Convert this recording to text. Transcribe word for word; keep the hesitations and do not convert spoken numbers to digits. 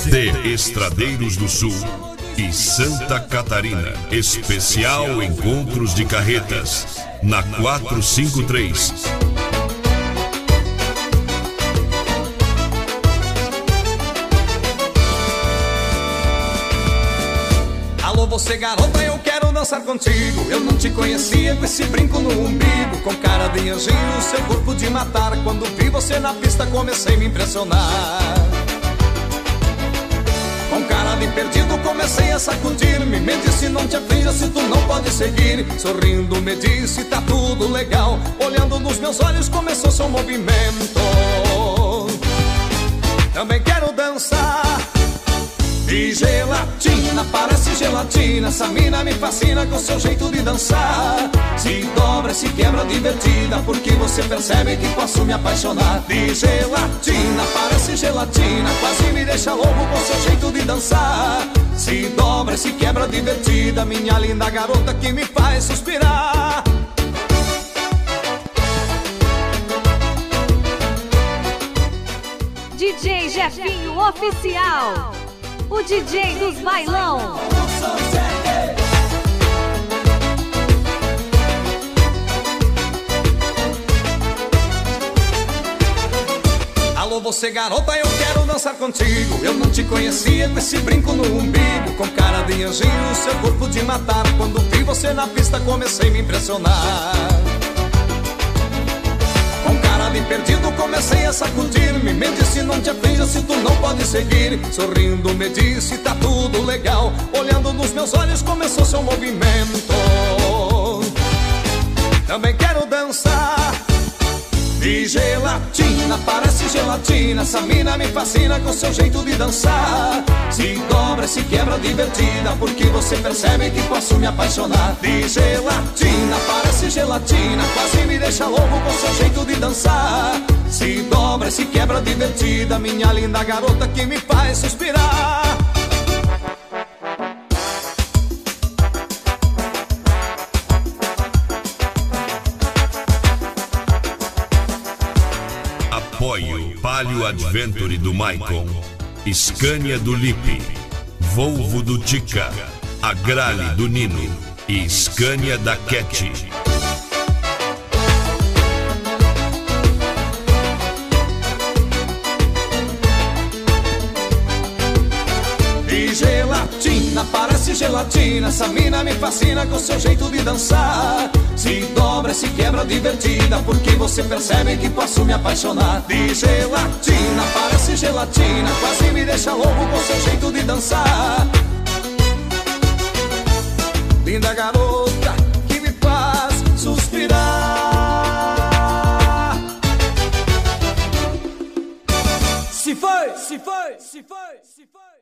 de Estradeiros do Sul e Santa Catarina. Especial Encontros de Carretas, na quatrocentos e cinquenta e três. Alô, você garota, eu quero dançar contigo. Eu não te conhecia com esse brinco no umbigo, com cara de anjinho, seu corpo de matar. Quando vi você na pista comecei a me impressionar. Com cara de perdido comecei a sacudir-me. Me disse não te aflija se tu não pode seguir. Sorrindo me disse tá tudo legal. Olhando nos meus olhos começou seu movimento. Também quero dançar de gelatina, parece gelatina. Essa mina me fascina com seu jeito de dançar. Se dobra, se quebra divertida, porque você percebe que posso me apaixonar. De gelatina, parece gelatina, quase me deixa louco com seu jeito de dançar. Se dobra, se quebra divertida, minha linda garota que me faz suspirar. D J Jefinho Oficial, o D J dos bailão. Alô, você garota, eu quero dançar contigo. Eu não te conhecia com esse brinco no umbigo, com cara de anjinho, seu corpo de matar. Quando vi você na pista comecei a me impressionar. Com cara de perdido comecei a sacudir-me. Me disse não te aflija se tu não pode seguir. Sorrindo me disse tá tudo legal. Olhando nos meus olhos começou seu movimento. Também quero dançar de gelatina, parece gelatina. Essa mina me fascina com seu jeito de dançar. Se dobra, se quebra divertida, porque você percebe que posso me apaixonar. De gelatina, parece gelatina, quase me deixa louco com seu jeito de dançar. Se dobra, se quebra divertida, minha linda garota que me faz suspirar. Apoio Palio Adventure do Maicon, Scania do Lipe, Volvo do Tica, Agrale do Nino e Scania da Cat. De gelatina, parece gelatina. Essa mina me fascina com seu jeito de dançar. Se dobra, se quebra divertida, porque você percebe que posso me apaixonar. De gelatina, parece gelatina, quase me deixa louco com seu jeito de dançar. Linda garota que me faz suspirar. Se foi, se foi, se foi, se foi.